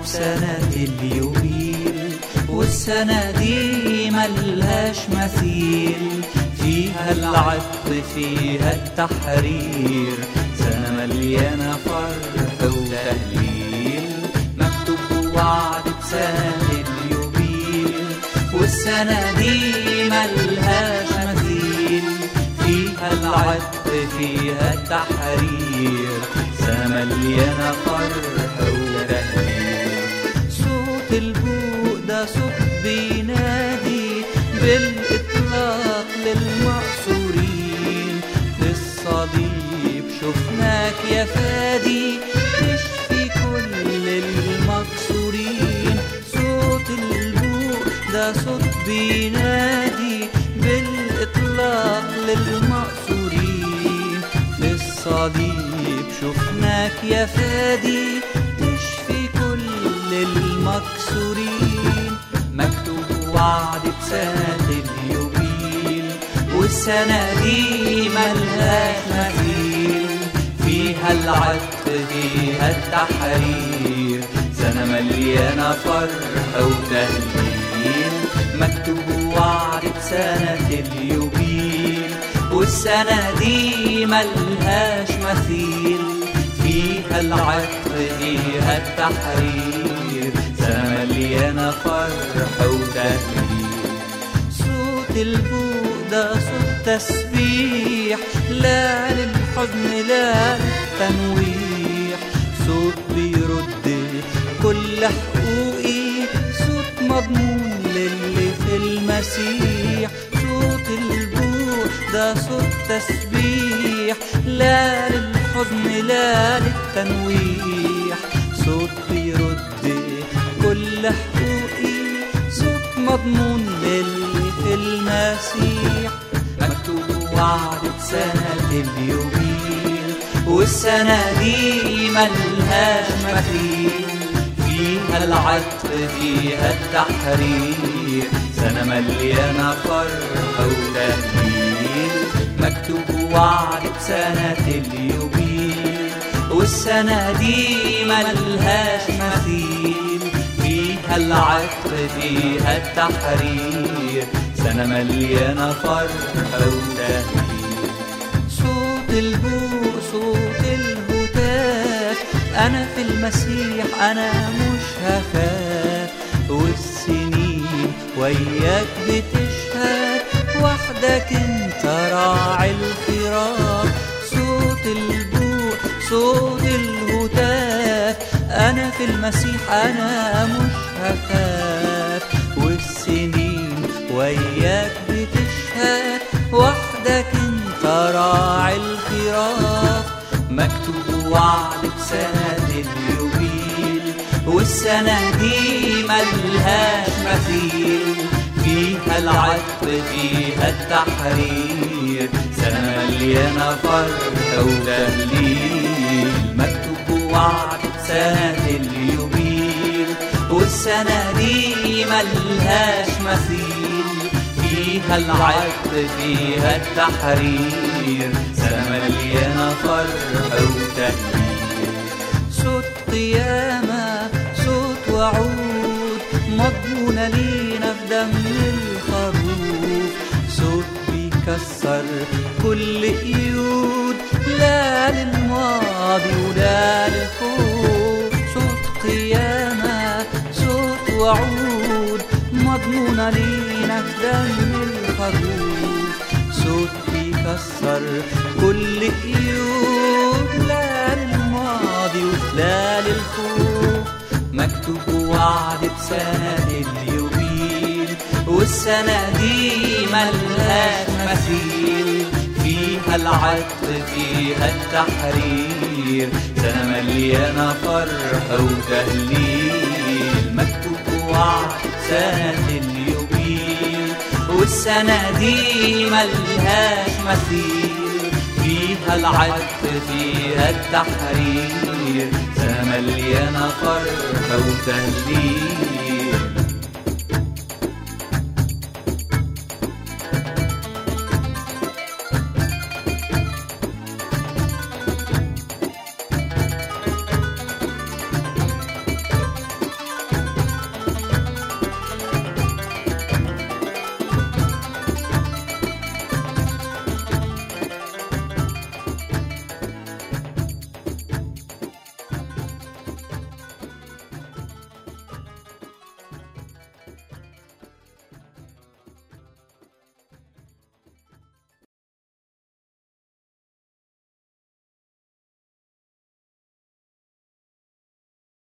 بسنة اليوبيل، والسنة دي ملهاش مثيل، فيها العطر فيها التحرير، سنة مليانة فرح وتهليل. مكتوب وعد بسنة اليوبيل، والسنة دي ملهاش مثيل، فيها العطر فيها التحرير، سنة مليانة فرح وتهليل. صوت البوق ده صوت بينادي بالإطلاق للمقصورين، للصليب شفناك يا فادي تشفي كل المكسورين. صوت البوق ده صوت بينادي بالإطلاق للمقصورين، للصليب شفناك يا فادي تشفي كل المكسورين. مكتوب وعد بسنة اليوبيل، والسنة دي ملهاش مثيل، فيها العطر فيها التحرير، سنة مليانة فرح وتهليل. مكتوب وعد بسنة اليوبيل، والسنة دي ملهاش مثيل، فيها العطر فيها التحرير، سنة مليانة فرح وتهليل. صوت البوق ده صوت تسبيح، لا للحزن لا للتنويح، صوت بيرد كل حقوقي، صوت مضمون للي في المسيح. صوت البوق ده صوت تسبيح، لا للحزن لا للتنويح، صوت بيرد كل حقوقي، صوت مضمون للي في المسيح. مكتوب وعد بسنة اليوبيل، والسنة دي ملهاش مثيل، فيها العطر فيها التحرير، سنة مليانة فرح وتهليل. مكتوب وعد بسنة اليوبيل، والسنة دي ملهاش مثيل، فيها العطر فيها التحرير، سنة مليانة فرح وتهليل. صوت البوق صوت الهتاف، أنا في المسيح أنا مش هخاف، والسنين وياك بتشهد، وحدك انت راعي الخراف. صوت البوق صوت الهتاف، أنا في المسيح أنا مش هخاف، والسنين وياك بتشهد، وحدك انت راعي الخراف. مكتوب وعد بسنة اليوبيل، والسنة دي ملهاش مثيل، فيها العطر فيها التحرير، سنة مليانة فرح وتهليل. مكتوب وعد بسنة اليوبيل، والسنة دي ملهاش مثيل، فيها العطر فيها التحرير، سنة مليانة فرح وتهليل. صوت قيامة صوت وعود، مضمونة لينا في دم الخروف، صوت بيكسر كل قيود، لا للماضي ولا للخوف. صوت قيامة صوت وعود، مضمونة لينا في دم الخروف، صوت بيكسر كل قيود، لا للماضي ولا للخوف. مكتوب وعد بسنة اليوبيل، والسنة دي ملهاش مثيل، فيها العطر فيها التحرير، سنة مليانة فرح وتهليل. مكتوب وعد بسنة اليوبيل، والسنة دي ملهاش مثيل، فيها العطر فيها التحرير، سنة مليانة فرح وتهليل.